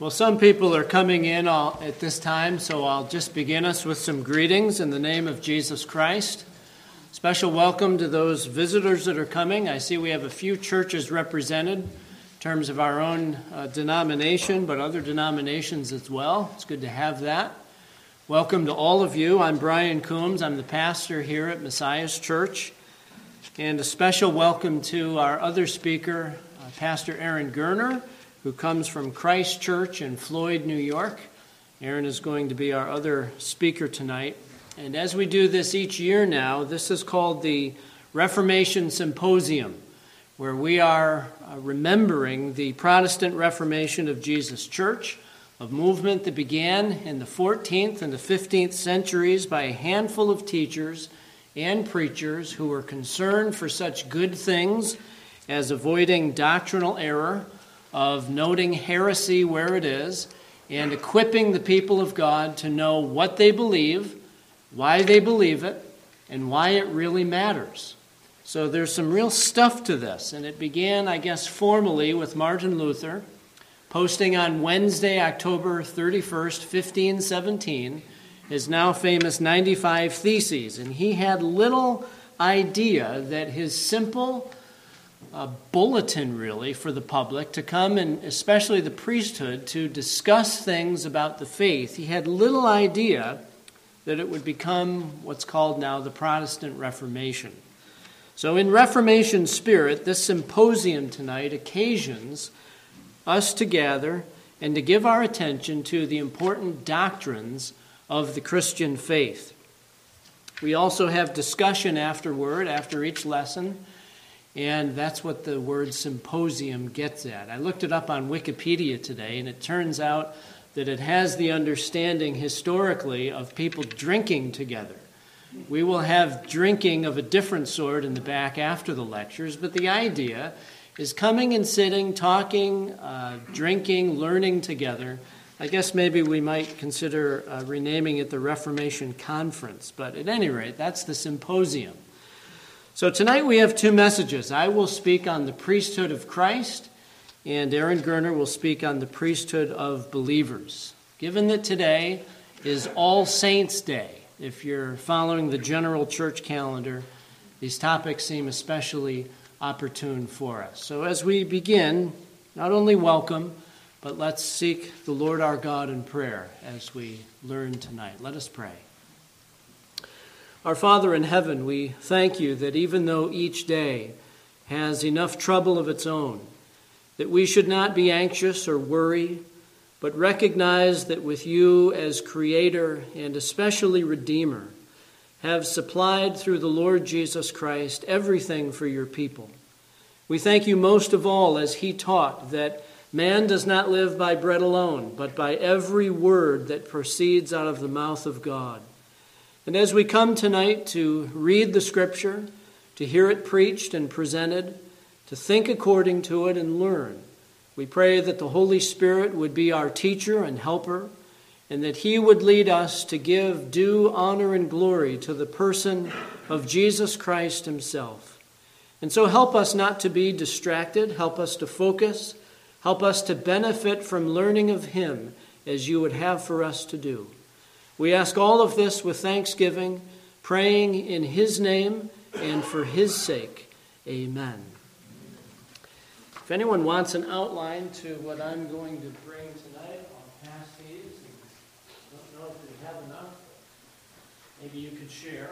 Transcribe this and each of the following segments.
Well, some people are coming in at this time, so I'll just begin us with some greetings in the name of Jesus Christ. Special welcome to those visitors that are coming. I see we have a few churches represented in terms of our own denomination, but other denominations as well. It's good to have that. Welcome to all of you. I'm Brian Coombs. I'm the pastor here at Messiah's Church. And a special welcome to our other speaker, Pastor Aaron Gerner, who comes from Christ Church in Floyd, New York. Aaron is going to be our other speaker tonight. And as we do this each year now, this is called the Reformation Symposium, where we are remembering the Protestant Reformation of Jesus Church, a movement that began in the 14th and the 15th centuries by a handful of teachers and preachers who were concerned for such good things as avoiding doctrinal error, of noting heresy where it is, and equipping the people of God to know what they believe, why they believe it, and why it really matters. So there's some real stuff to this, and it began, I guess, formally with Martin Luther, posting on Wednesday, October 31st, 1517, his now famous 95 Theses, and he had little idea that his simple bulletin, really, for the public to come, and especially the priesthood, to discuss things about the faith. He had little idea that it would become what's called now the Protestant Reformation. So in Reformation spirit, this symposium tonight occasions us to gather and to give our attention to the important doctrines of the Christian faith. We also have discussion afterward, after each lesson, and that's what the word symposium gets at. I looked it up on Wikipedia today, and it turns out that it has the understanding historically of people drinking together. We will have drinking of a different sort in the back after the lectures, but the idea is coming and sitting, talking, drinking, learning together. I guess maybe we might consider renaming it the Reformation Conference, but at any rate, that's the symposium. So tonight we have two messages. I will speak on the priesthood of Christ, and Aaron Gerner will speak on the priesthood of believers. Given that today is All Saints' Day, if you're following the general church calendar, these topics seem especially opportune for us. So as we begin, not only welcome, but let's seek the Lord our God in prayer as we learn tonight. Let us pray. Our Father in heaven, we thank you that even though each day has enough trouble of its own, that we should not be anxious or worry, but recognize that with you as Creator and especially Redeemer, have supplied through the Lord Jesus Christ everything for your people. We thank you most of all as he taught that man does not live by bread alone, but by every word that proceeds out of the mouth of God. And as we come tonight to read the Scripture, to hear it preached and presented, to think according to it and learn, we pray that the Holy Spirit would be our teacher and helper, and that he would lead us to give due honor and glory to the person of Jesus Christ himself. And so help us not to be distracted, help us to focus, help us to benefit from learning of him as you would have for us to do. We ask all of this with thanksgiving, praying in his name and for his sake. Amen. If anyone wants an outline to what I'm going to bring tonight, I'll pass these. I don't know if we have enough. Maybe you could share.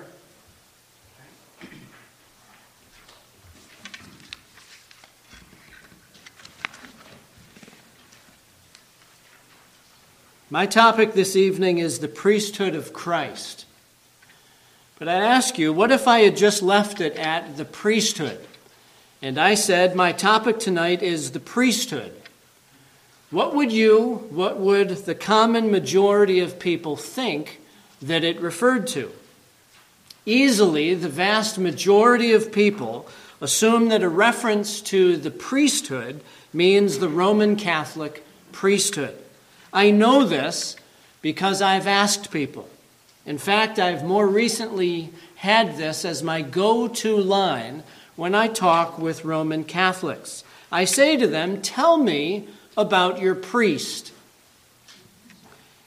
My topic this evening is the priesthood of Christ. But I ask you, what if I had just left it at the priesthood? And I said, my topic tonight is the priesthood. What would the common majority of people think that it referred to? Easily, the vast majority of people assume that a reference to the priesthood means the Roman Catholic priesthood. I know this because I've asked people. In fact, I've more recently had this as my go-to line when I talk with Roman Catholics. I say to them, tell me about your priest.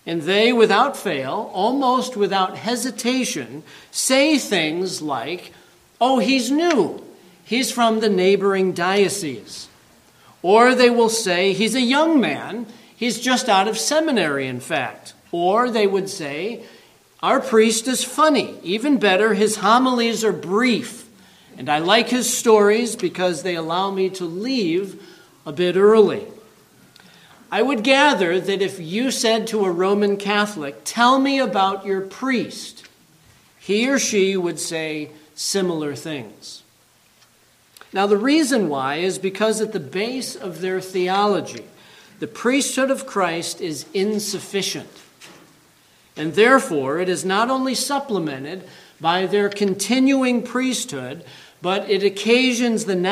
And they, without fail, almost without hesitation, say things like, "Oh, he's new. He's from the neighboring diocese." Or they will say, "He's a young man. He's just out of seminary, in fact." Or they would say, "Our priest is funny. Even better, his homilies are brief. And I like his stories because they allow me to leave a bit early." I would gather that if you said to a Roman Catholic, "Tell me about your priest," he or she would say similar things. Now, the reason why is because at the base of their theology, the priesthood of Christ is insufficient. And therefore, it is not only supplemented by their continuing priesthood, but it occasions the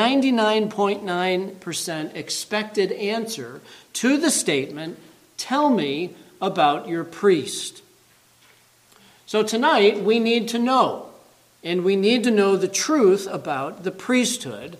99.9% expected answer to the statement, "Tell me about your priest." So tonight, we need to know, and we need to know the truth about the priesthood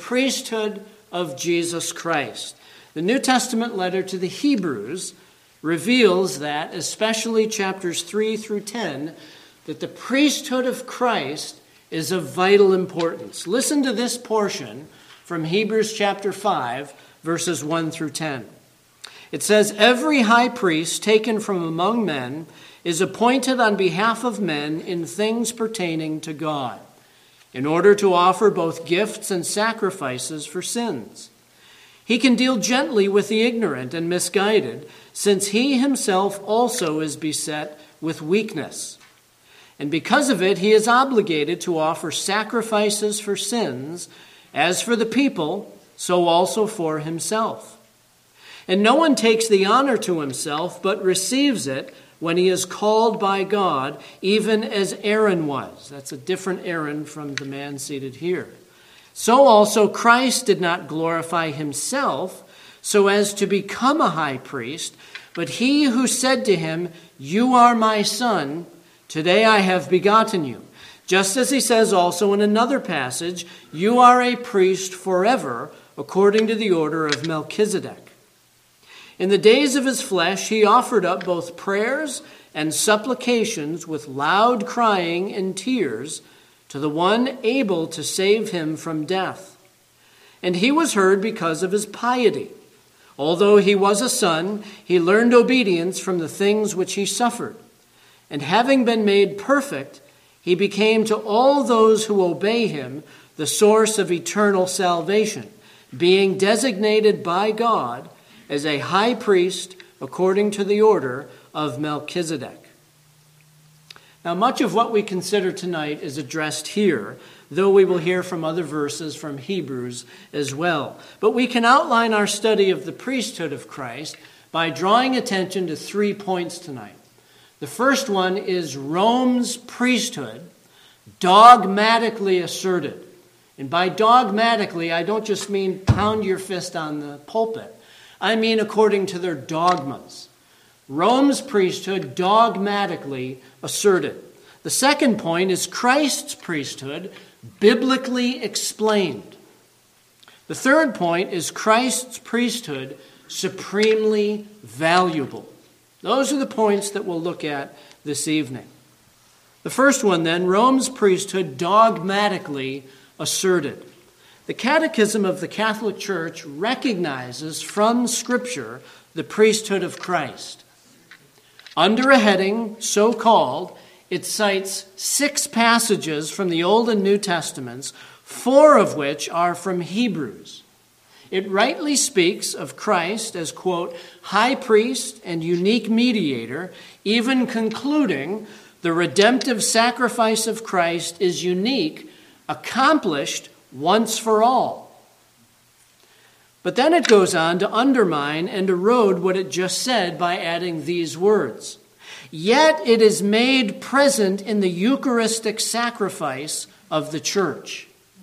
of Jesus Christ. The New Testament letter to the Hebrews reveals that, especially chapters 3 through 10, that the priesthood of Christ is of vital importance. Listen to this portion from Hebrews chapter 5, verses 1 through 10. It says, "Every high priest taken from among men is appointed on behalf of men in things pertaining to God, in order to offer both gifts and sacrifices for sins. He can deal gently with the ignorant and misguided, since he himself also is beset with weakness. And because of it, he is obligated to offer sacrifices for sins, as for the people, so also for himself. And no one takes the honor to himself, but receives it when he is called by God, even as Aaron was." That's a different Aaron from the man seated here. "So also Christ did not glorify himself so as to become a high priest, but he who said to him, 'You are my son, today I have begotten you.' Just as he says also in another passage, 'You are a priest forever, according to the order of Melchizedek.' In the days of his flesh, he offered up both prayers and supplications with loud crying and tears to the one able to save him from death. And he was heard because of his piety. Although he was a son, he learned obedience from the things which he suffered. And having been made perfect, he became to all those who obey him the source of eternal salvation, being designated by God as a high priest according to the order of Melchizedek." Now, much of what we consider tonight is addressed here, though we will hear from other verses from Hebrews as well. But we can outline our study of the priesthood of Christ by drawing attention to 3 points tonight. The first one is Rome's priesthood dogmatically asserted. And by dogmatically, I don't just mean pound your fist on the pulpit. I mean according to their dogmas. Rome's priesthood dogmatically asserted. The second point is Christ's priesthood biblically explained. The third point is Christ's priesthood supremely valuable. Those are the points that we'll look at this evening. The first one then, Rome's priesthood dogmatically asserted. The Catechism of the Catholic Church recognizes from Scripture the priesthood of Christ. Under a heading so called, it cites 6 passages from the Old and New Testaments, 4 of which are from Hebrews. It rightly speaks of Christ as, quote, high priest and unique mediator, even concluding the redemptive sacrifice of Christ is unique, accomplished once for all. But then it goes on to undermine and erode what it just said by adding these words. Yet it is made present in the Eucharistic sacrifice of the church.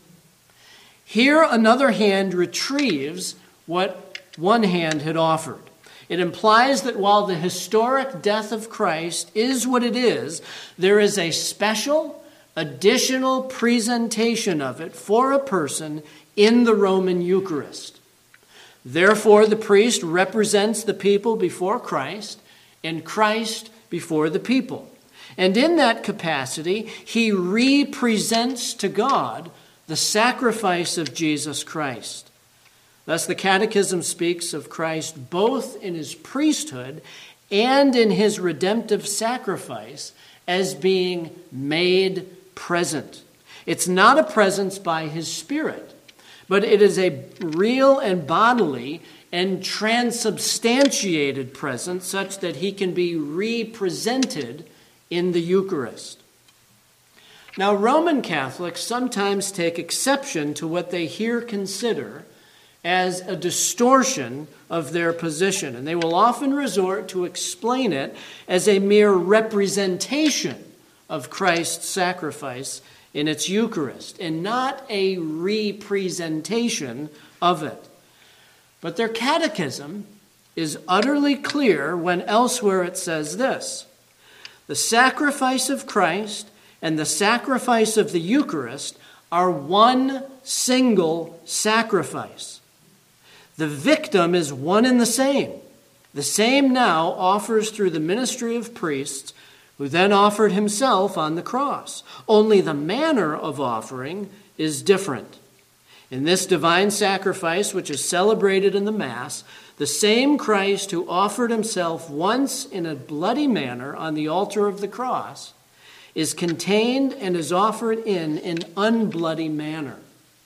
Here another hand retrieves what one hand had offered. It implies that while the historic death of Christ is what it is, there is a special, additional presentation of it for a person in the Roman Eucharist. Therefore, the priest represents the people before Christ and Christ before the people. And in that capacity, he represents to God the sacrifice of Jesus Christ. Thus, the Catechism speaks of Christ both in his priesthood and in his redemptive sacrifice as being made present. It's not a presence by his Spirit, but it is a real and bodily and transubstantiated presence such that he can be represented in the Eucharist. Now, Roman Catholics sometimes take exception to what they here consider as a distortion of their position, and they will often resort to explain it as a mere representation of Christ's sacrifice in its Eucharist, and not a representation of it. But their catechism is utterly clear when elsewhere it says this: the sacrifice of Christ and the sacrifice of the Eucharist are one single sacrifice. The victim is one and the same. The same now offers through the ministry of priests, who then offered himself on the cross. Only the manner of offering is different. In this divine sacrifice, which is celebrated in the Mass, the same Christ who offered himself once in a bloody manner on the altar of the cross is contained and is offered in an unbloody manner.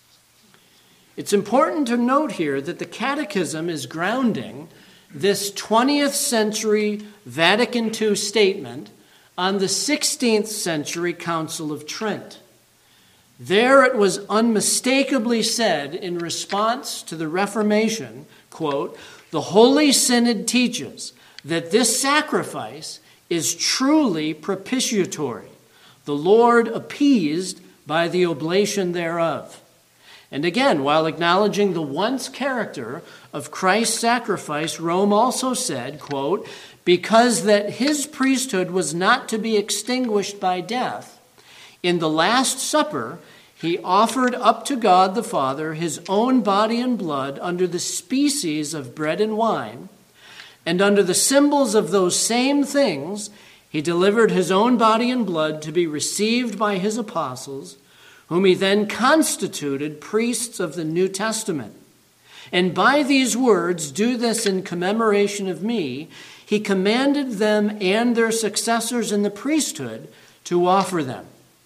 It's important to note here that the Catechism is grounding this 20th century Vatican II statement on the 16th century Council of Trent. There it was unmistakably said in response to the Reformation, quote, "The Holy Synod teaches that this sacrifice is truly propitiatory, the Lord appeased by the oblation thereof." And again, while acknowledging the once character of Christ's sacrifice, Rome also said, quote, "Because that his priesthood was not to be extinguished by death, in the Last Supper he offered up to God the Father his own body and blood under the species of bread and wine, and under the symbols of those same things he delivered his own body and blood to be received by his apostles, whom he then constituted priests of the New Testament. And by these words, 'Do this in commemoration of me,' he commanded them and their successors in the priesthood to offer them."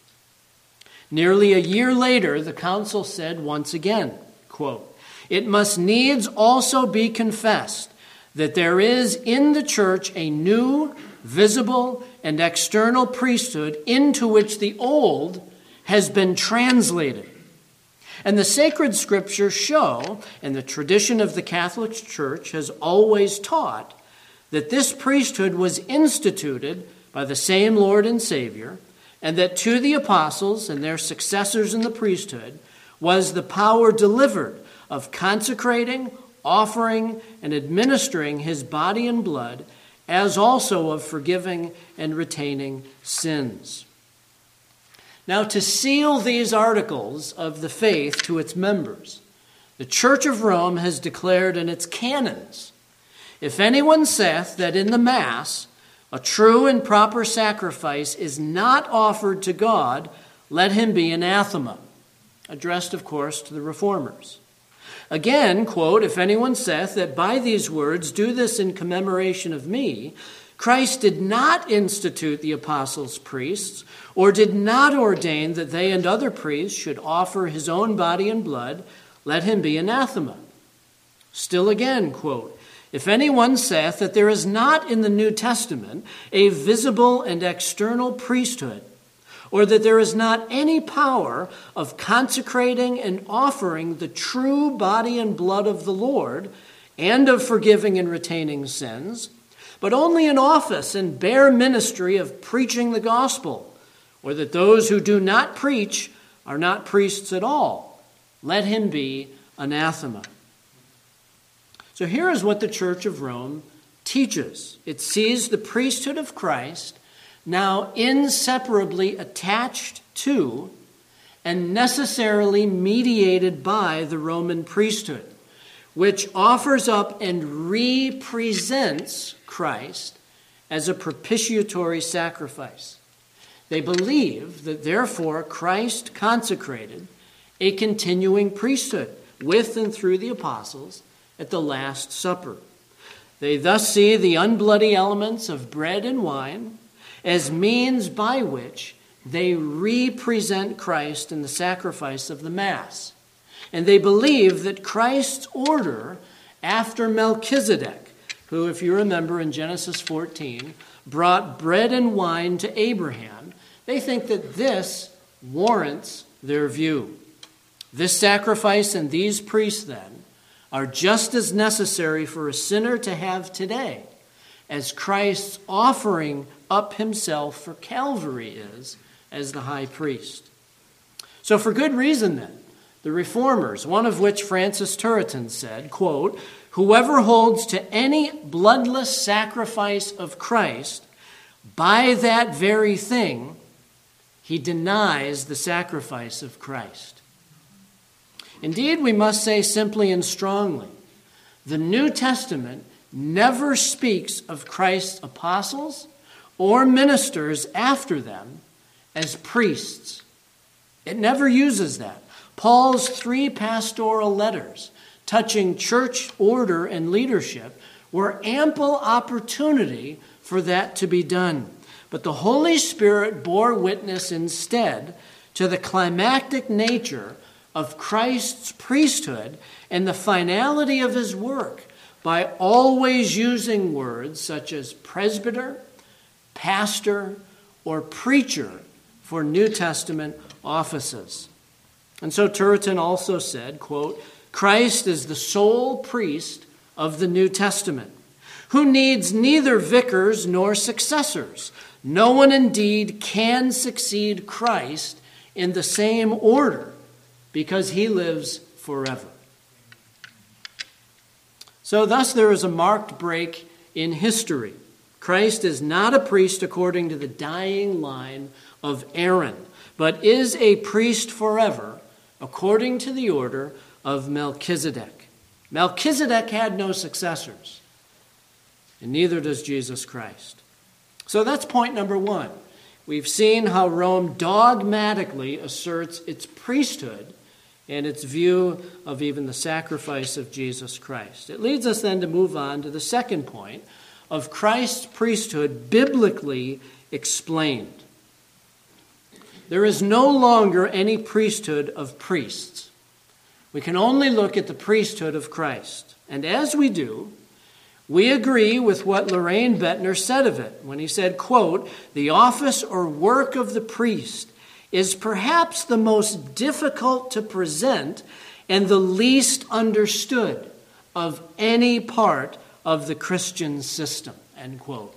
Nearly a year later, the council said once again, quote, "It must needs also be confessed that there is in the church a new, visible, and external priesthood into which the old has been translated. And the sacred scriptures show, and the tradition of the Catholic Church has always taught, that this priesthood was instituted by the same Lord and Savior, and that to the apostles and their successors in the priesthood was the power delivered of consecrating, offering, and administering his body and blood, as also of forgiving and retaining sins. Now, to seal these articles of the faith to its members, the Church of Rome has declared in its canons, "If anyone saith that in the Mass a true and proper sacrifice is not offered to God, let him be anathema," addressed, of course, to the Reformers. Again, quote, "If anyone saith that by these words, 'Do this in commemoration of me,' Christ did not institute the apostles' priests, or did not ordain that they and other priests should offer his own body and blood, let him be anathema." Still again, quote, "If anyone saith that there is not in the New Testament a visible and external priesthood, or that there is not any power of consecrating and offering the true body and blood of the Lord, and of forgiving and retaining sins, but only an office and bare ministry of preaching the gospel, or that those who do not preach are not priests at all, let him be anathema." So here is what the Church of Rome teaches. It sees the priesthood of Christ now inseparably attached to and necessarily mediated by the Roman priesthood, which offers up and represents Christ as a propitiatory sacrifice. They believe that therefore Christ consecrated a continuing priesthood with and through the apostles at the Last Supper. They thus see the unbloody elements of bread and wine as means by which they represent Christ in the sacrifice of the Mass. And they believe that Christ's order after Melchizedek, who, if you remember in Genesis 14, brought bread and wine to Abraham, they think that this warrants their view. This sacrifice and these priests, then, are just as necessary for a sinner to have today as Christ's offering up himself for Calvary is as the high priest. So for good reason, then, the Reformers, one of which Francis Turretin said, quote, "Whoever holds to any bloodless sacrifice of Christ, by that very thing, he denies the sacrifice of Christ." Indeed, we must say simply and strongly, the New Testament never speaks of Christ's apostles or ministers after them as priests. It never uses that. Paul's 3 pastoral letters touching church order and leadership were ample opportunity for that to be done. But the Holy Spirit bore witness instead to the climactic nature of Christ's priesthood and the finality of his work by always using words such as presbyter, pastor, or preacher for New Testament offices. And so Turretin also said, quote, "Christ is the sole priest of the New Testament, who needs neither vicars nor successors. No one indeed can succeed Christ in the same order, because he lives forever." So thus there is a marked break in history. Christ is not a priest according to the dying line of Aaron, but is a priest forever according to the order of Melchizedek. Melchizedek had no successors, and neither does Jesus Christ. So that's point number 1. We've seen how Rome dogmatically asserts its priesthood and its view of even the sacrifice of Jesus Christ. It leads us then to move on to the second point of Christ's priesthood biblically explained. There is no longer any priesthood of priests. We can only look at the priesthood of Christ. And as we do, we agree with what Loraine Bettner said of it when he said, quote, "The office or work of the priest is perhaps the most difficult to present and the least understood of any part of the Christian system," end quote.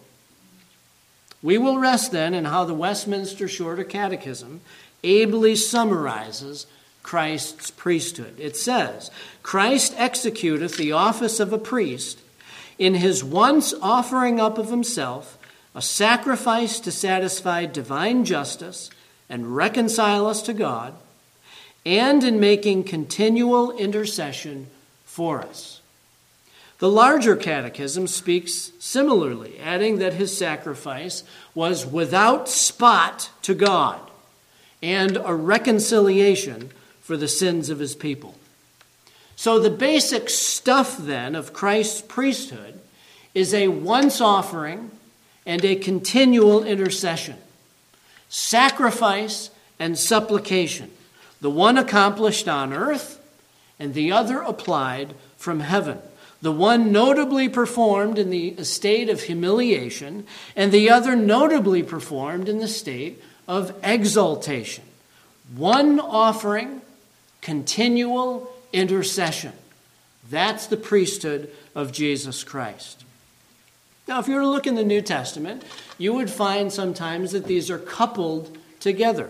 We will rest then in how the Westminster Shorter Catechism ably summarizes Christ's priesthood. It says, "Christ executeth the office of a priest in his once offering up of himself a sacrifice to satisfy divine justice and reconcile us to God, and in making continual intercession for us." The larger catechism speaks similarly, adding that his sacrifice was without spot to God and a reconciliation for the sins of his people. So the basic stuff then of Christ's priesthood is a once offering and a continual intercession. Sacrifice and supplication, the one accomplished on earth and the other applied from heaven. The one notably performed in the state of humiliation and the other notably performed in the state of exaltation. One offering, continual intercession. That's the priesthood of Jesus Christ. Now, if you were to look in the New Testament, you would find sometimes that these are coupled together.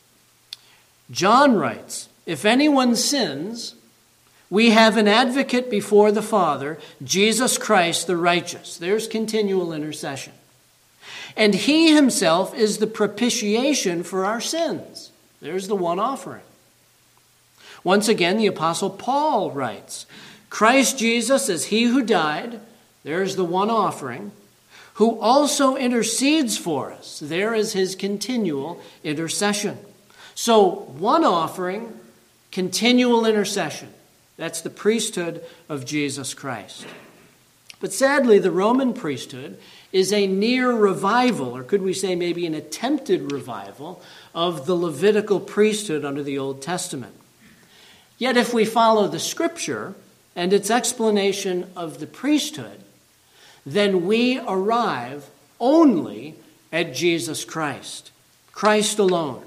John writes, "If anyone sins, we have an advocate before the Father, Jesus Christ the righteous." There's continual intercession. "And he himself is the propitiation for our sins." There's the one offering. Once again, the Apostle Paul writes, "Christ Jesus is he who died," there's the one offering, who also intercedes for us. There is his continual intercession. So one offering, continual intercession. That's the priesthood of Jesus Christ. But sadly, the Roman priesthood is a near revival, or could we say maybe an attempted revival, of the Levitical priesthood under the Old Testament. Yet if we follow the Scripture and its explanation of the priesthood, then we arrive only at Jesus Christ, Christ alone.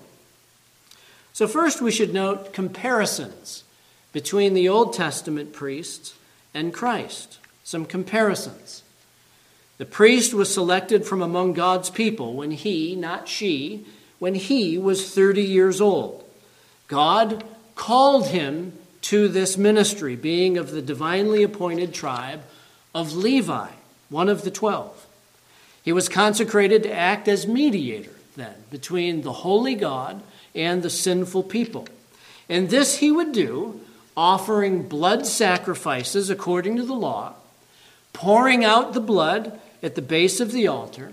So first we should note comparisons between the Old Testament priests and Christ. Some comparisons. The priest was selected from among God's people when he, not she, when he was 30 years old. God called him to this ministry, being of the divinely appointed tribe of Levi, one of the 12. He was consecrated to act as mediator, then, between the holy God and the sinful people. And this he would do, offering blood sacrifices according to the law, pouring out the blood at the base of the altar,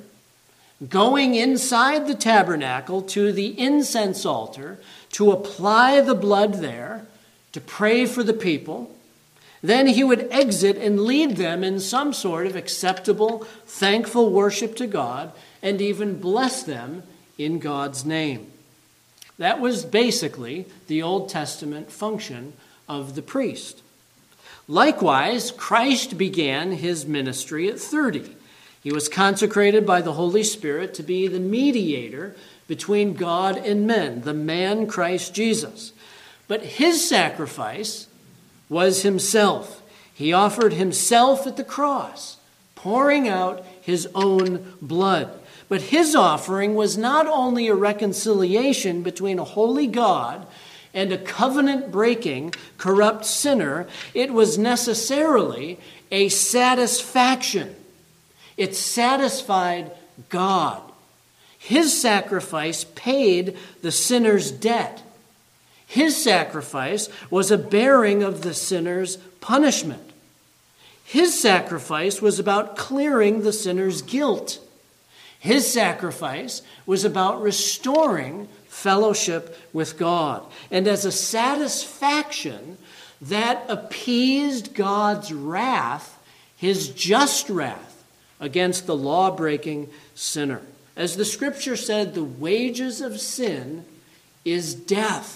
going inside the tabernacle to the incense altar to apply the blood there, to pray for the people. Then he would exit and lead them in some sort of acceptable, thankful worship to God, and even bless them in God's name. That was basically the Old Testament function of the priest. Likewise, Christ began his ministry at 30. He was consecrated by the Holy Spirit to be the mediator between God and men, the man Christ Jesus. But his sacrifice was himself. He offered himself at the cross, pouring out his own blood. But his offering was not only a reconciliation between a holy God and a covenant-breaking, corrupt sinner, it was necessarily a satisfaction. It satisfied God. His sacrifice paid the sinner's debt. His sacrifice was a bearing of the sinner's punishment. His sacrifice was about clearing the sinner's guilt. His sacrifice was about restoring fellowship with God. And as a satisfaction that appeased God's wrath, his just wrath against the law-breaking sinner. As the Scripture said, the wages of sin is death.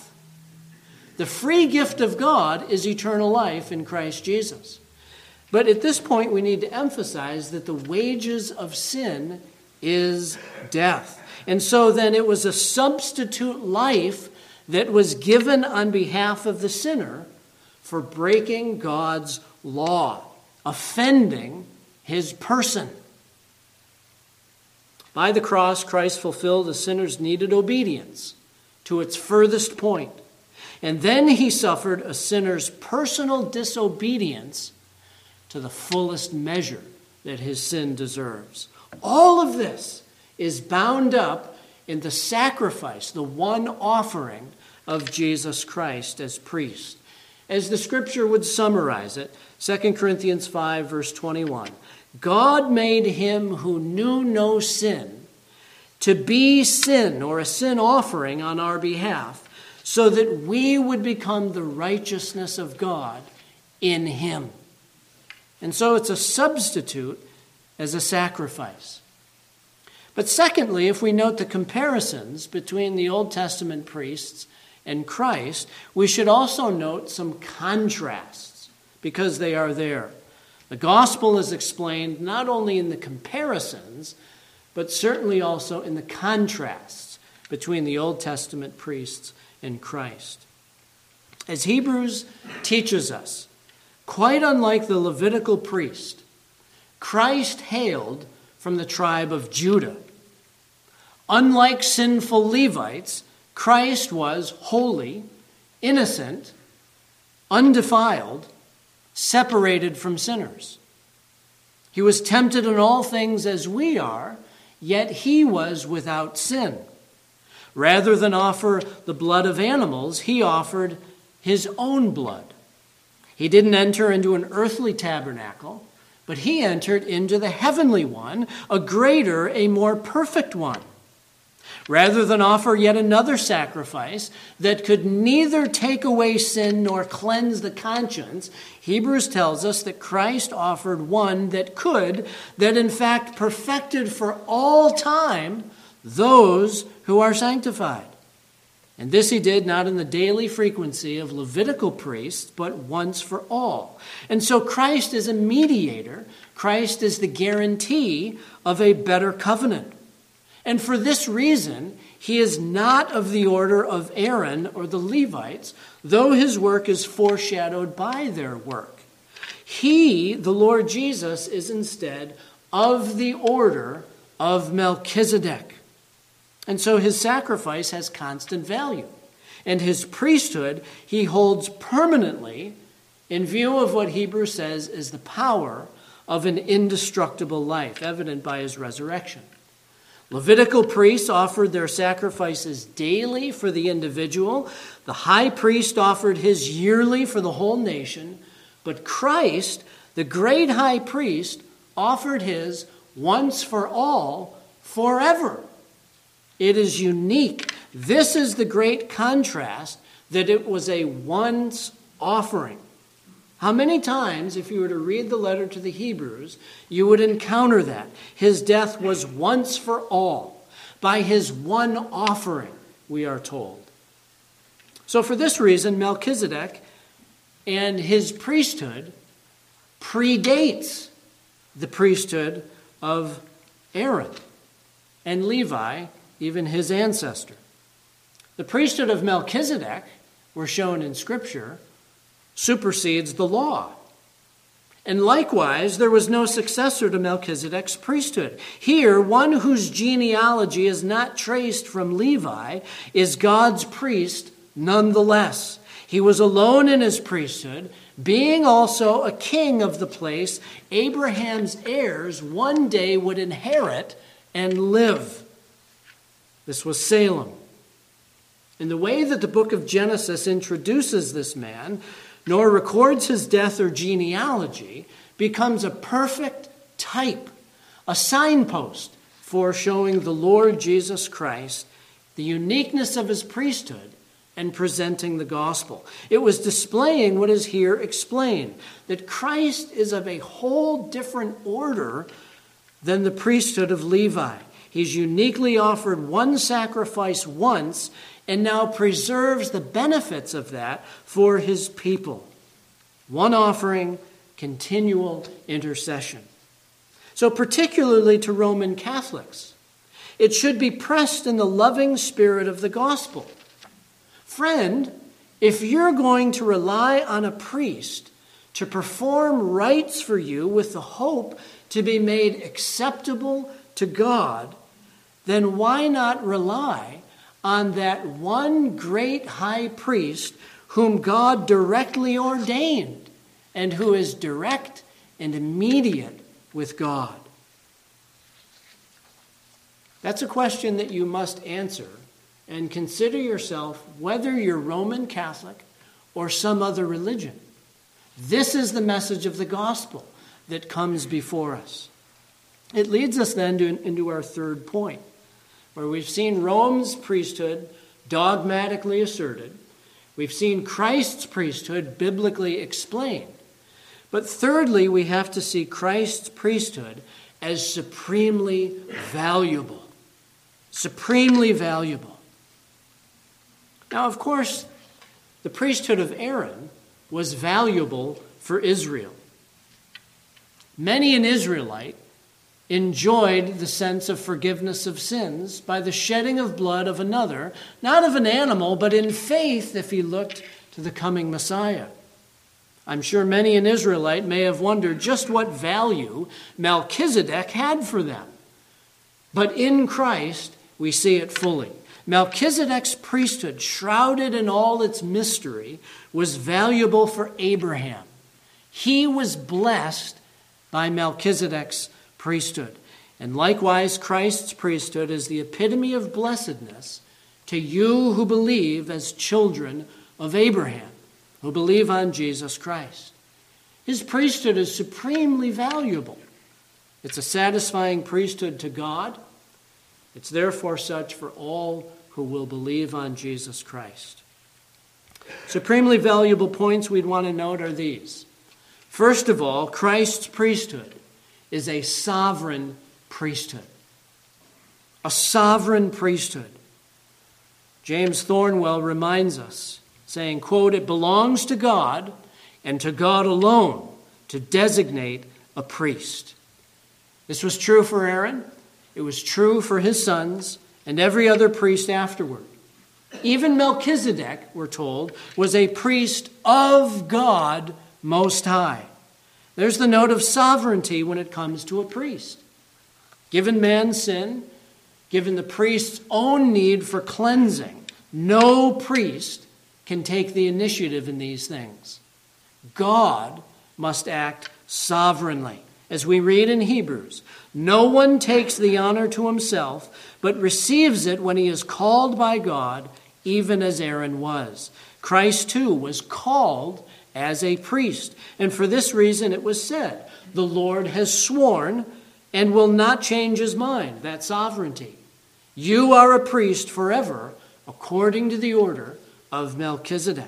The free gift of God is eternal life in Christ Jesus. But at this point, we need to emphasize that the wages of sin is death. And so then it was a substitute life that was given on behalf of the sinner for breaking God's law, offending his person. By the cross, Christ fulfilled the sinner's needed obedience to its furthest point. And then he suffered a sinner's personal disobedience to the fullest measure that his sin deserves. All of this is bound up in the sacrifice, the one offering of Jesus Christ as priest. As the Scripture would summarize it, 2 Corinthians 5, verse 21, God made him who knew no sin to be sin, or a sin offering on our behalf, so that we would become the righteousness of God in him. And so it's a substitute as a sacrifice. But secondly, if we note the comparisons between the Old Testament priests and Christ, we should also note some contrasts, because they are there. The gospel is explained not only in the comparisons, but certainly also in the contrasts between the Old Testament priests and Christ. As Hebrews teaches us, quite unlike the Levitical priest, Christ hailed from the tribe of Judah. Unlike sinful Levites, Christ was holy, innocent, undefiled, separated from sinners. He was tempted in all things as we are, yet he was without sin. Rather than offer the blood of animals, he offered his own blood. He didn't enter into an earthly tabernacle, but he entered into the heavenly one, a greater, a more perfect one. Rather than offer yet another sacrifice that could neither take away sin nor cleanse the conscience, Hebrews tells us that Christ offered one that could, that in fact perfected for all time those who are sanctified. And this he did not in the daily frequency of Levitical priests, but once for all. And so Christ is a mediator. Christ is the guarantee of a better covenant. And for this reason, he is not of the order of Aaron or the Levites, though his work is foreshadowed by their work. He, the Lord Jesus, is instead of the order of Melchizedek. And so his sacrifice has constant value. And his priesthood he holds permanently in view of what Hebrews says is the power of an indestructible life, evident by his resurrection. Levitical priests offered their sacrifices daily for the individual. The high priest offered his yearly for the whole nation. But Christ, the great high priest, offered his once for all, forever. It is unique. This is the great contrast, that it was a once offering. How many times, if you were to read the letter to the Hebrews, you would encounter that? His death was once for all, by his one offering, we are told. So for this reason, Melchizedek and his priesthood predates the priesthood of Aaron and Levi, even his ancestor. The priesthood of Melchizedek, we're shown in Scripture, supersedes the law. And likewise, there was no successor to Melchizedek's priesthood. Here, one whose genealogy is not traced from Levi is God's priest nonetheless. He was alone in his priesthood, being also a king of the place Abraham's heirs one day would inherit and live. This was Salem. In the way that the book of Genesis introduces this man, nor records his death or genealogy, becomes a perfect type, a signpost for showing the Lord Jesus Christ, the uniqueness of his priesthood, and presenting the gospel. It was displaying what is here explained, that Christ is of a whole different order than the priesthood of Levi. He's uniquely offered one sacrifice once, and now preserves the benefits of that for his people. One offering, continual intercession. So particularly to Roman Catholics, it should be pressed in the loving spirit of the gospel. Friend, if you're going to rely on a priest to perform rites for you with the hope to be made acceptable to God, then why not rely on that one great high priest whom God directly ordained and who is direct and immediate with God? That's a question that you must answer, and consider yourself whether you're Roman Catholic or some other religion. This is the message of the gospel that comes before us. It leads us then into our third point, where we've seen Rome's priesthood dogmatically asserted. We've seen Christ's priesthood biblically explained. But thirdly, we have to see Christ's priesthood as supremely valuable. Supremely valuable. Now, of course, the priesthood of Aaron was valuable for Israel. Many an Israelite enjoyed the sense of forgiveness of sins by the shedding of blood of another, not of an animal, but in faith if he looked to the coming Messiah. I'm sure many an Israelite may have wondered just what value Melchizedek had for them. But in Christ, we see it fully. Melchizedek's priesthood, shrouded in all its mystery, was valuable for Abraham. He was blessed by Melchizedek's priesthood. And likewise, Christ's priesthood is the epitome of blessedness to you who believe as children of Abraham, who believe on Jesus Christ. His priesthood is supremely valuable. It's a satisfying priesthood to God. It's therefore such for all who will believe on Jesus Christ. Supremely valuable points we'd want to note are these. First of all, Christ's priesthood is a sovereign priesthood. A sovereign priesthood. James Thornwell reminds us, saying, quote, "It belongs to God and to God alone to designate a priest." This was true for Aaron. It was true for his sons and every other priest afterward. Even Melchizedek, we're told, was a priest of God Most High. There's the note of sovereignty when it comes to a priest. Given man's sin, given the priest's own need for cleansing, no priest can take the initiative in these things. God must act sovereignly. As we read in Hebrews, no one takes the honor to himself, but receives it when he is called by God, even as Aaron was. Christ, too, was called as a priest. And for this reason it was said, the Lord has sworn and will not change his mind, that sovereignty. You are a priest forever, according to the order of Melchizedek.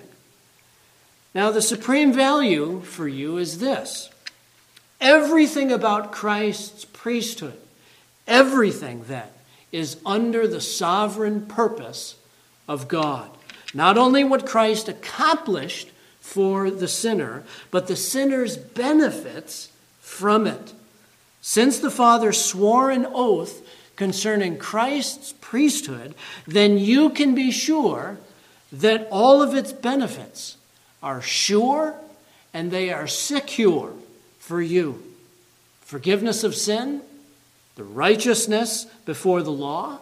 Now, the supreme value for you is this. Everything about Christ's priesthood, everything then, is under the sovereign purpose of God. Not only what Christ accomplished for the sinner, but the sinner's benefits from it. Since the Father swore an oath concerning Christ's priesthood, then you can be sure that all of its benefits are sure and they are secure for you. Forgiveness of sin, the righteousness before the law,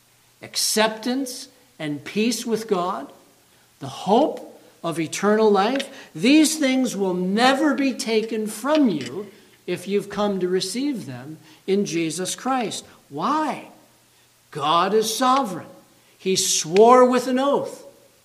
acceptance and peace with God, the hope of eternal life. These things will never be taken from you if you've come to receive them in Jesus Christ. Why? God is sovereign. He swore with an oath.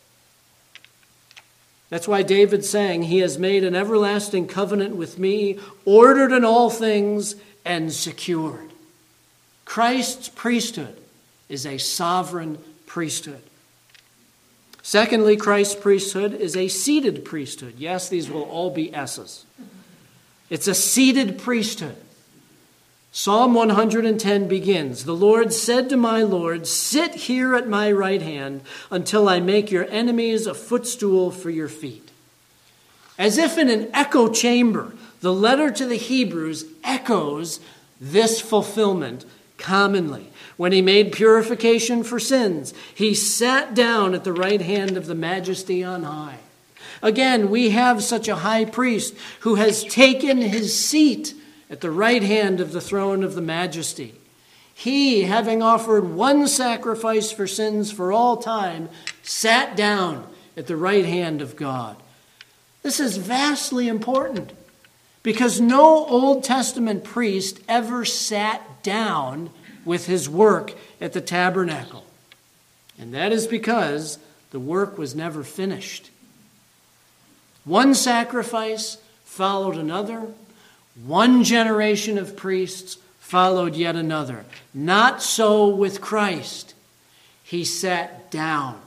That's why David sang, "He has made an everlasting covenant with me, ordered in all things and secured." Christ's priesthood is a sovereign priesthood. Secondly, Christ's priesthood is a seated priesthood. Yes, these will all be S's. It's a seated priesthood. Psalm 110 begins, "The Lord said to my Lord, sit here at my right hand until I make your enemies a footstool for your feet." As if in an echo chamber, the letter to the Hebrews echoes this fulfillment commonly. When he made purification for sins, he sat down at the right hand of the Majesty on high. Again, we have such a high priest who has taken his seat at the right hand of the throne of the Majesty. He, having offered one sacrifice for sins for all time, sat down at the right hand of God. This is vastly important because no Old Testament priest ever sat down with his work at the tabernacle. And that is because the work was never finished. One sacrifice followed another. One generation of priests followed yet another. Not so with Christ. He sat down.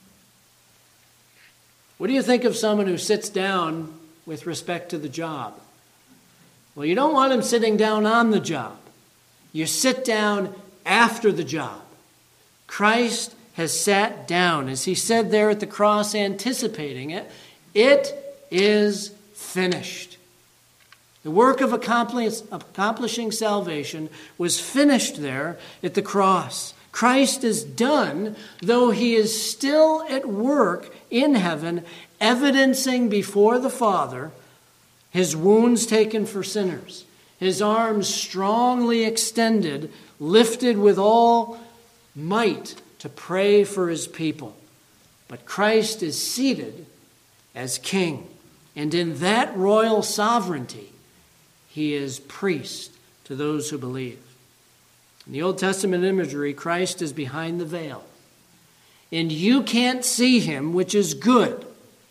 What do you think of someone who sits down with respect to the job? Well, you don't want him sitting down on the job. You sit down after the job. Christ has sat down, as he said there at the cross, anticipating it. It is finished. The work of accomplishing salvation was finished there at the cross. Christ is done, though he is still at work in heaven, evidencing before the Father his wounds taken for sinners, his arms strongly extended, lifted with all might to pray for his people. But Christ is seated as king, and in that royal sovereignty, he is priest to those who believe. In the Old Testament imagery, Christ is behind the veil. And you can't see him, which is good.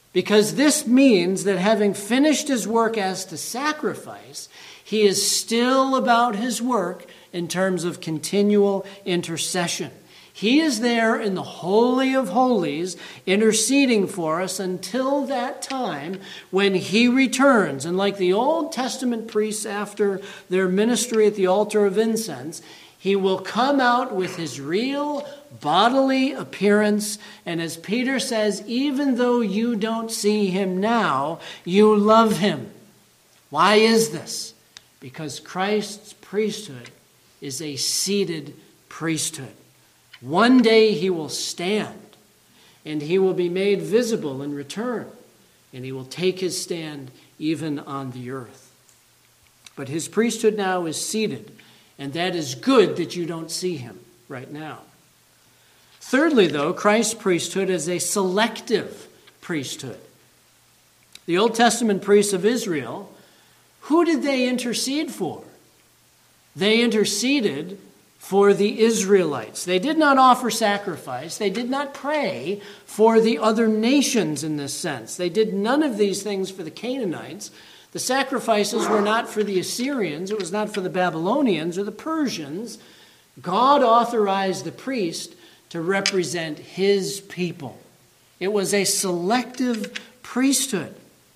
because this means that having finished his work as to sacrifice, he is still about his work in terms of continual intercession. He is there in the Holy of Holies interceding for us until that time when he returns. And like the Old Testament priests after their ministry at the altar of incense, he will come out with his real bodily appearance. And as Peter says, even though you don't see him now, you love him. Why is this? Because Christ's priesthood is a seated priesthood. One day he will stand, and he will be made visible in return, and he will take his stand even on the earth. But his priesthood now is seated, and that is good that you don't see him right now. Thirdly, though, Christ's priesthood is a selective priesthood. The Old Testament priests of Israel, who did they intercede for? They interceded for the Israelites. They did not offer sacrifice. They did not pray for the other nations in this sense. They did none of these things for the Canaanites. The sacrifices were not for the Assyrians. It was not for the Babylonians or the Persians. God authorized the priest to represent his people. It was a selective priesthood.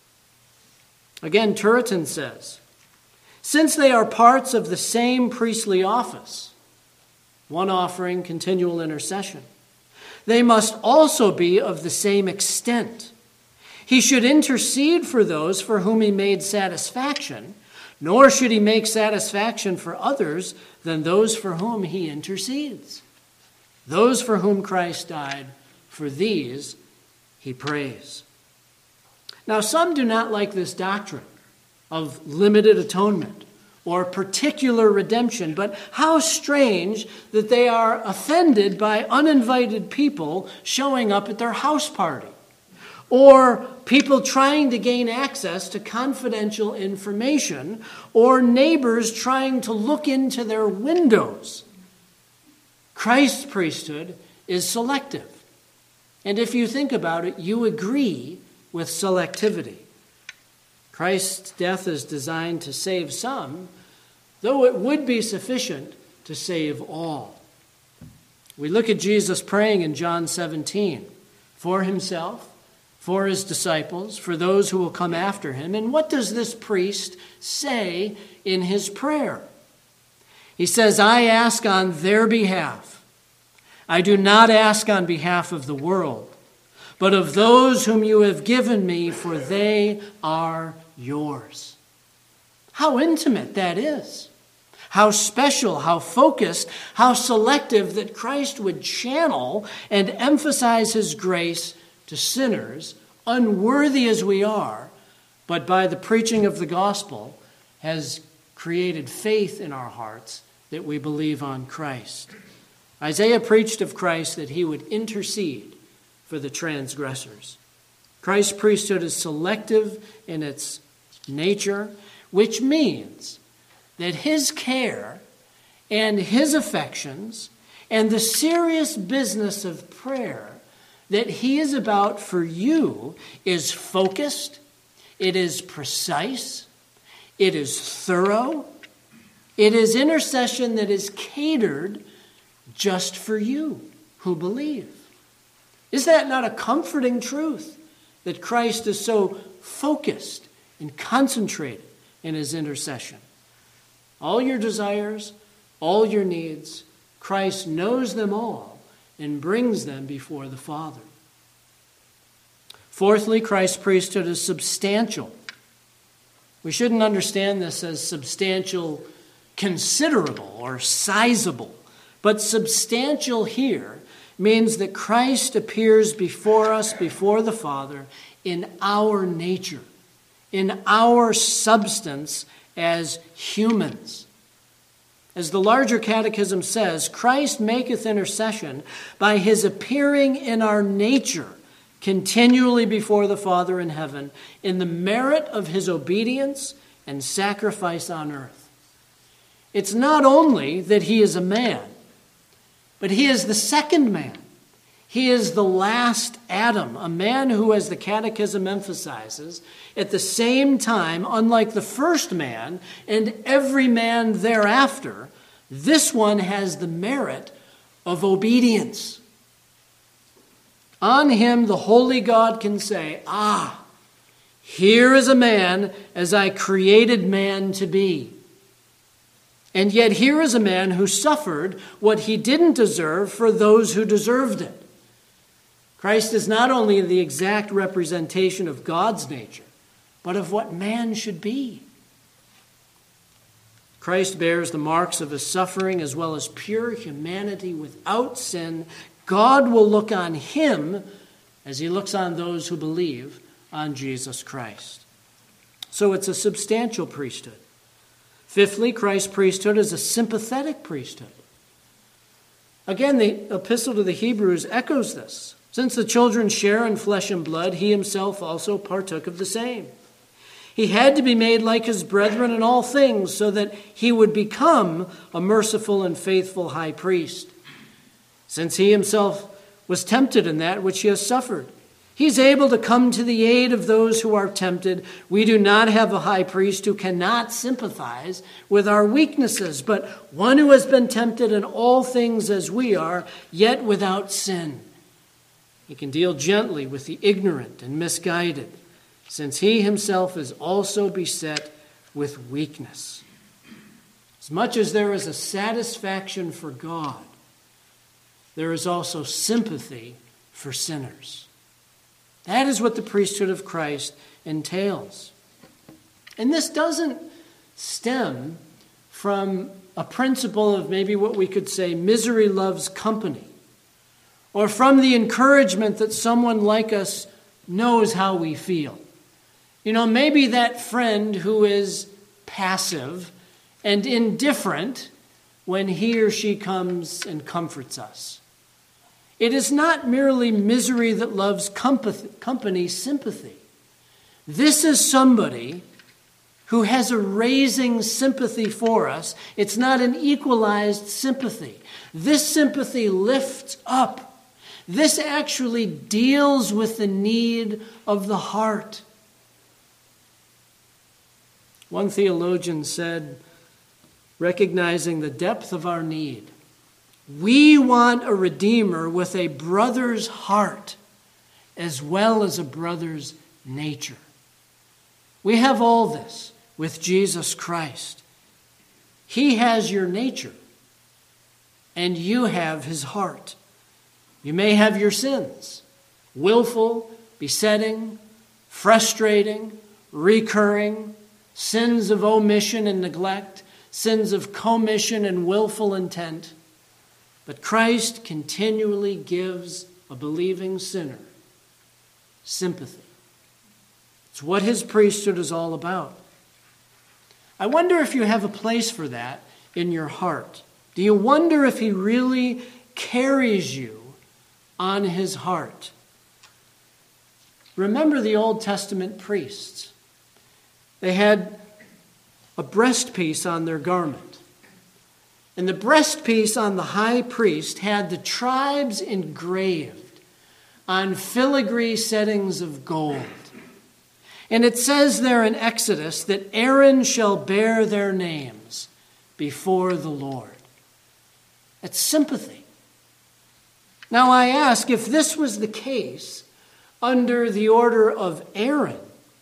Again, Turretin says, since they are parts of the same priestly office, one offering continual intercession, they must also be of the same extent. He should intercede for those for whom he made satisfaction, nor should he make satisfaction for others than those for whom he intercedes. Those for whom Christ died, for these he prays. Now, some do not like this doctrine of limited atonement or particular redemption, but how strange that they are offended by uninvited people showing up at their house party, or people trying to gain access to confidential information, or neighbors trying to look into their windows. Christ's priesthood is selective. And if you think about it, you agree with selectivity. Christ's death is designed to save some, though it would be sufficient to save all. We look at Jesus praying in John 17 for himself, for his disciples, for those who will come after him. And what does this priest say in his prayer? He says, I ask on their behalf. I do not ask on behalf of the world, but of those whom you have given me, for they are yours. How intimate that is. How special, how focused, how selective that Christ would channel and emphasize his grace to sinners, unworthy as we are, but by the preaching of the gospel has created faith in our hearts that we believe on Christ. Isaiah preached of Christ that he would intercede for the transgressors. Christ's priesthood is selective in its nature, which means that his care and his affections and the serious business of prayer that he is about for you is focused, it is precise, it is thorough, it is intercession that is catered just for you who believe. Is that not a comforting truth that Christ is so focused and concentrated in his intercession? All your desires, all your needs, Christ knows them all and brings them before the Father. Fourthly, Christ's priesthood is substantial. We shouldn't understand this as substantial, considerable, or sizable, but substantial here means that Christ appears before us, before the Father, in our nature, in our substance as humans. As the larger catechism says, Christ maketh intercession by his appearing in our nature continually before the Father in heaven in the merit of his obedience and sacrifice on earth. It's not only that he is a man, but he is the second man. He is the last Adam, a man who, as the Catechism emphasizes, at the same time, unlike the first man and every man thereafter, this one has the merit of obedience. On him, the holy God can say, here is a man as I created man to be. And yet here is a man who suffered what he didn't deserve for those who deserved it. Christ is not only the exact representation of God's nature, but of what man should be. Christ bears the marks of his suffering as well as pure humanity without sin. God will look on him as he looks on those who believe on Jesus Christ. So it's a substantial priesthood. Fifthly, Christ's priesthood is a sympathetic priesthood. Again, the Epistle to the Hebrews echoes this. Since the children share in flesh and blood, he himself also partook of the same. He had to be made like his brethren in all things so that he would become a merciful and faithful high priest. Since he himself was tempted in that which he has suffered, he's able to come to the aid of those who are tempted. We do not have a high priest who cannot sympathize with our weaknesses, but one who has been tempted in all things as we are, yet without sin. He can deal gently with the ignorant and misguided, since he himself is also beset with weakness. As much as there is a satisfaction for God, there is also sympathy for sinners. That is what the priesthood of Christ entails. And this doesn't stem from a principle of maybe what we could say misery loves company, or from the encouragement that someone like us knows how we feel. Maybe that friend who is passive and indifferent when he or she comes and comforts us. It is not merely misery that loves company sympathy. This is somebody who has a raising sympathy for us. It's not an equalized sympathy. This sympathy lifts up. This actually deals with the need of the heart. One theologian said, recognizing the depth of our need, we want a Redeemer with a brother's heart as well as a brother's nature. We have all this with Jesus Christ. He has your nature, and you have his heart. You may have your sins, willful, besetting, frustrating, recurring, sins of omission and neglect, sins of commission and willful intent. But Christ continually gives a believing sinner sympathy. It's what his priesthood is all about. I wonder if you have a place for that in your heart. Do you wonder if he really carries you on his heart? Remember the Old Testament priests. They had a breastpiece on their garment. And the breastpiece on the high priest had the tribes engraved on filigree settings of gold. And it says there in Exodus that Aaron shall bear their names before the Lord. It's sympathy. Now I ask, if this was the case under the order of Aaron,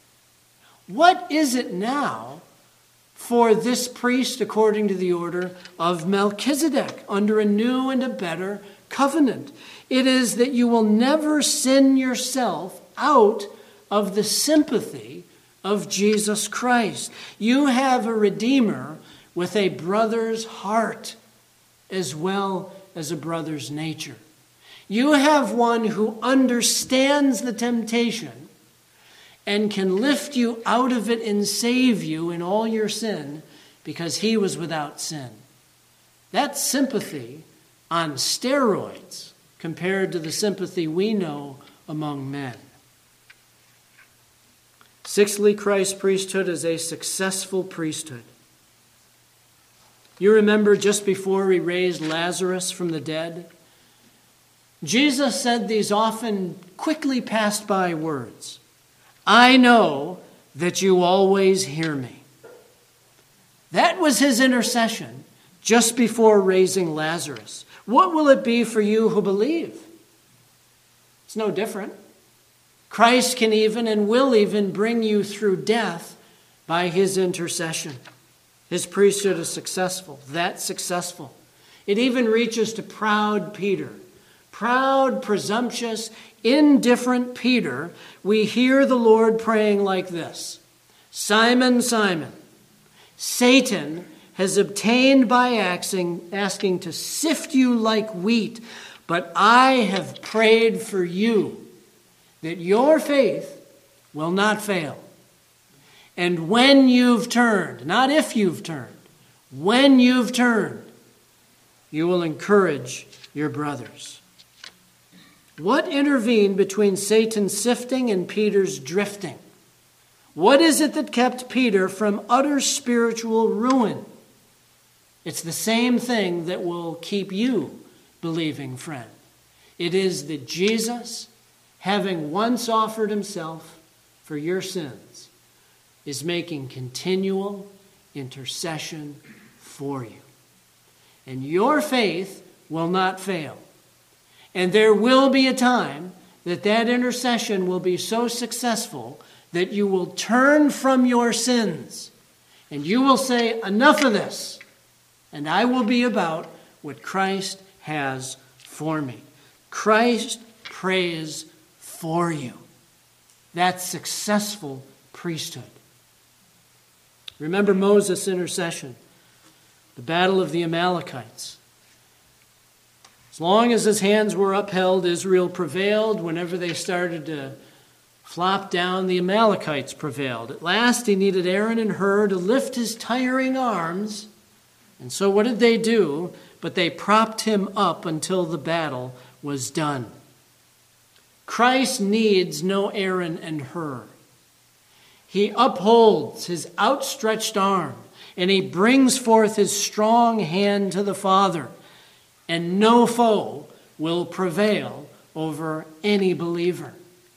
what is it now for this priest according to the order of Melchizedek under a new and a better covenant? It is that you will never sin yourself out of the sympathy of Jesus Christ. You have a Redeemer with a brother's heart as well as a brother's nature. You have one who understands the temptation and can lift you out of it and save you in all your sin because he was without sin. That's sympathy on steroids compared to the sympathy we know among men. Sixthly, Christ's priesthood is a successful priesthood. You remember just before he raised Lazarus from the dead, Jesus said these often quickly passed by words. I know that you always hear me. That was his intercession just before raising Lazarus. What will it be for you who believe? It's no different. Christ can even and will even bring you through death by his intercession. His priesthood is successful. That's successful. It even reaches to proud Peter. Proud, presumptuous, indifferent Peter. We hear the Lord praying like this. Simon, Simon, Satan has obtained by asking to sift you like wheat, but I have prayed for you that your faith will not fail. And when you've turned, not if you've turned, when you've turned, you will encourage your brothers. What intervened between Satan's sifting and Peter's drifting? What is it that kept Peter from utter spiritual ruin? It's the same thing that will keep you believing, friend. It is that Jesus, having once offered himself for your sins, is making continual intercession for you. And your faith will not fail. And there will be a time that that intercession will be so successful that you will turn from your sins and you will say, enough of this, and I will be about what Christ has for me. Christ prays for you. That's successful priesthood. Remember Moses' intercession, the battle of the Amalekites. As long as his hands were upheld, Israel prevailed. Whenever they started to flop down, the Amalekites prevailed. At last, he needed Aaron and Hur to lift his tiring arms. And so what did they do? But they propped him up until the battle was done. Christ needs no Aaron and Hur. He upholds his outstretched arm, and he brings forth his strong hand to the Father, and no foe will prevail over any believer.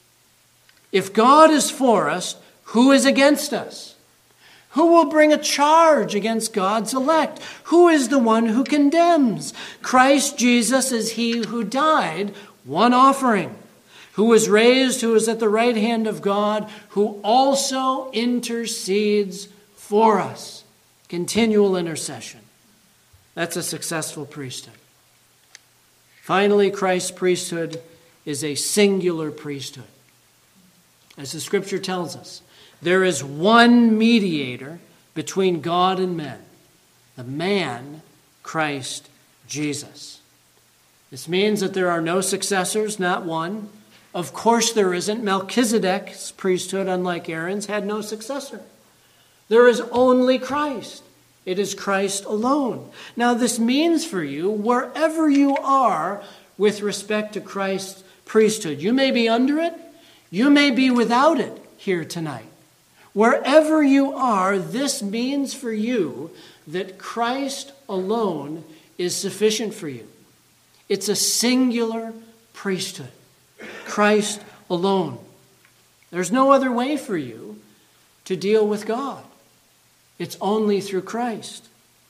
If God is for us, who is against us? Who will bring a charge against God's elect? Who is the one who condemns? Christ Jesus is he who died, one offering, who was raised, who is at the right hand of God, who also intercedes for us. Continual intercession. That's a successful priesthood. Finally, Christ's priesthood is a singular priesthood. As the scripture tells us, there is one mediator between God and men, the man, Christ Jesus. This means that there are no successors, not one. Of course there isn't. Melchizedek's priesthood, unlike Aaron's, had no successor. There is only Christ. It is Christ alone. Now this means for you, wherever you are with respect to Christ's priesthood, you may be under it, you may be without it here tonight. Wherever you are, this means for you that Christ alone is sufficient for you. It's a singular priesthood. Christ alone. There's no other way for you to deal with God. It's only through Christ.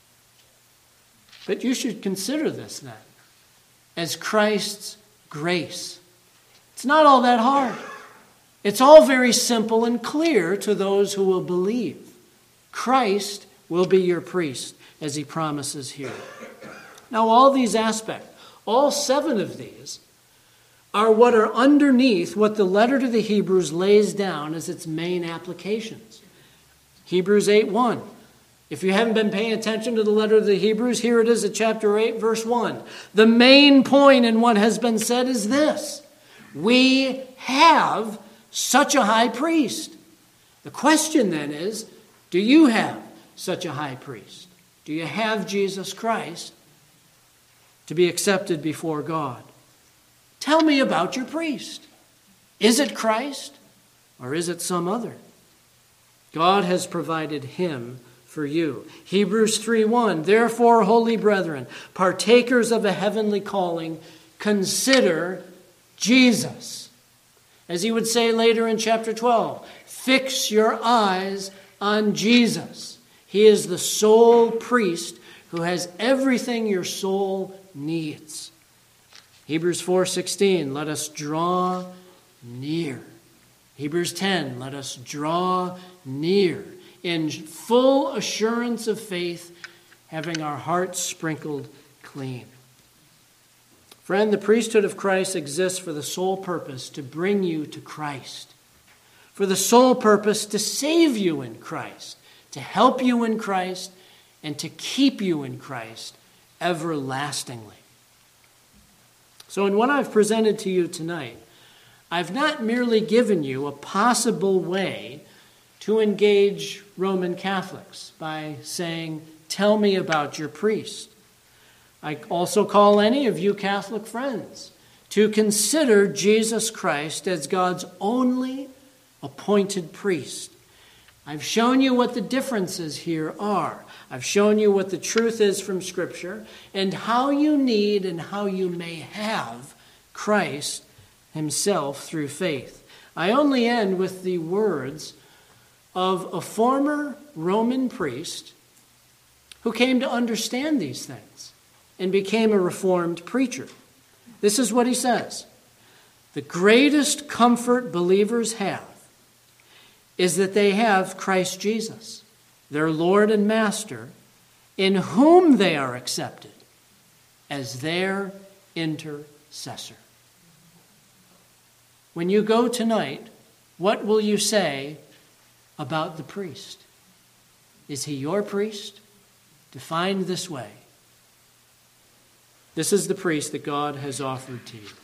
But you should consider this then as Christ's grace. It's not all that hard. It's all very simple and clear to those who will believe. Christ will be your priest, as he promises here. Now, all these aspects, all 7 of these, are what are underneath what the letter to the Hebrews lays down as its main applications. Hebrews 8:1. If you haven't been paying attention to the letter to the Hebrews, here it is at chapter 8, verse 1. The main point in what has been said is this: we have such a high priest. The question then is, do you have such a high priest? Do you have Jesus Christ to be accepted before God? Tell me about your priest. Is it Christ or is it some other? God has provided him for you. Hebrews 3:1. Therefore, holy brethren, partakers of a heavenly calling, consider Jesus. As he would say later in chapter 12, fix your eyes on Jesus. He is the sole priest who has everything your soul needs. Hebrews 4:16, let us draw near. Hebrews 10, let us draw near in full assurance of faith, having our hearts sprinkled clean. Friend, the priesthood of Christ exists for the sole purpose to bring you to Christ, for the sole purpose to save you in Christ, to help you in Christ, and to keep you in Christ everlastingly. So in what I've presented to you tonight, I've not merely given you a possible way to engage Roman Catholics by saying, tell me about your priest. I also call any of you Catholic friends to consider Jesus Christ as God's only appointed priest. I've shown you what the differences here are. I've shown you what the truth is from Scripture and how you need and how you may have Christ himself through faith. I only end with the words of a former Roman priest who came to understand these things and became a Reformed preacher. This is what he says. The greatest comfort believers have is that they have Christ Jesus, their Lord and Master, in whom they are accepted as their intercessor. When you go tonight, what will you say about the priest? Is he your priest? Defined this way. This is the priest that God has offered to you.